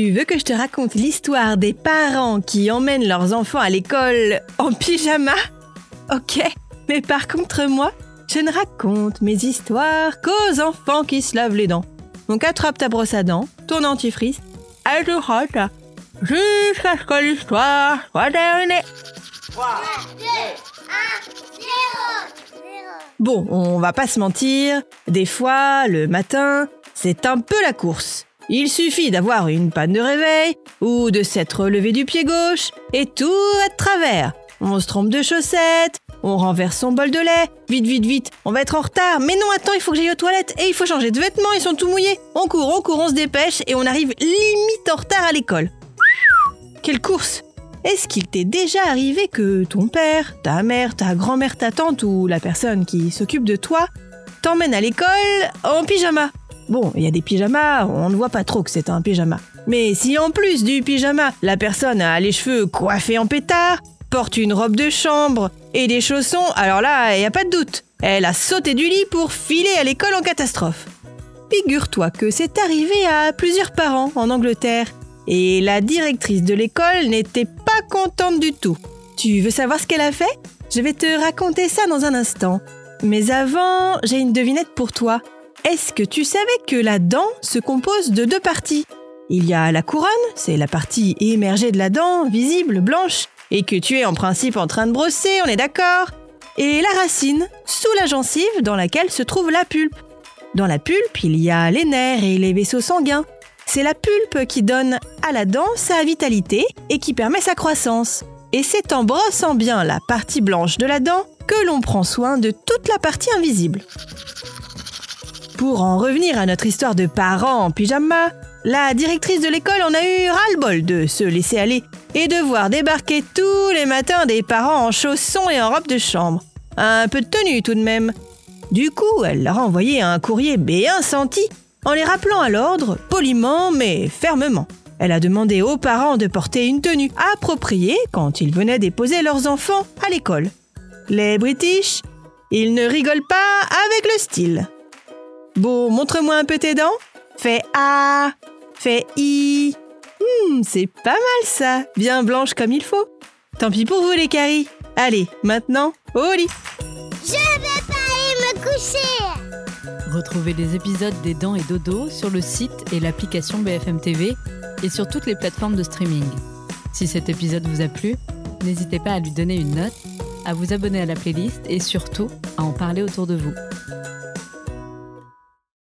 Tu veux que je te raconte l'histoire des parents qui emmènent leurs enfants à l'école en pyjama ? Ok, mais par contre moi, je ne raconte mes histoires qu'aux enfants qui se lavent les dents. Donc attrape ta brosse à dents, ton dentifrice, et tu frottes jusqu'à ce que l'histoire soit terminée. 3, 2, 1, 0. Bon, on va pas se mentir, des fois, le matin, c'est un peu la course. Il suffit d'avoir une panne de réveil ou de s'être levé du pied gauche et tout va de travers. On se trompe de chaussettes, on renverse son bol de lait. Vite, on va être en retard. Mais non, attends, il faut que j'aille aux toilettes et il faut changer de vêtements, ils sont tout mouillés. On court, on se dépêche et on arrive limite en retard à l'école. Quelle course! Est-ce qu'il t'est déjà arrivé que ton père, ta mère, ta grand-mère, ta tante ou la personne qui s'occupe de toi t'emmène à l'école en pyjama? Bon, il y a des pyjamas, on ne voit pas trop que c'est un pyjama. Mais si en plus du pyjama, la personne a les cheveux coiffés en pétard, porte une robe de chambre et des chaussons, alors là, il n'y a pas de doute. Elle a sauté du lit pour filer à l'école en catastrophe. Figure-toi que c'est arrivé à plusieurs parents en Angleterre. Et la directrice de l'école n'était pas contente du tout. Tu veux savoir ce qu'elle a fait ? Je vais te raconter ça dans un instant. Mais avant, j'ai une devinette pour toi. Est-ce que tu savais que la dent se compose de 2 parties ? Il y a la couronne, c'est la partie émergée de la dent, visible, blanche, et que tu es en principe en train de brosser, on est d'accord ? Et la racine, sous la gencive dans laquelle se trouve la pulpe. Dans la pulpe, il y a les nerfs et les vaisseaux sanguins. C'est la pulpe qui donne à la dent sa vitalité et qui permet sa croissance. Et c'est en brossant bien la partie blanche de la dent que l'on prend soin de toute la partie invisible. Pour en revenir à notre histoire de parents en pyjama, la directrice de l'école en a eu ras-le-bol de se laisser aller et de voir débarquer tous les matins des parents en chaussons et en robe de chambre. Un peu de tenue tout de même. Du coup, elle leur a envoyé un courrier bien senti en les rappelant à l'ordre, poliment mais fermement. Elle a demandé aux parents de porter une tenue appropriée quand ils venaient déposer leurs enfants à l'école. Les British, ils ne rigolent pas avec le style. Bon, montre-moi un peu tes dents. Fais A, fais I. C'est pas mal ça, bien blanche comme il faut. Tant pis pour vous les caries. Allez, maintenant, au lit. Je vais pas aller me coucher. Retrouvez les épisodes des Dents et Dodo sur le site et l'application BFM TV et sur toutes les plateformes de streaming. Si cet épisode vous a plu, n'hésitez pas à lui donner une note, à vous abonner à la playlist et surtout à en parler autour de vous.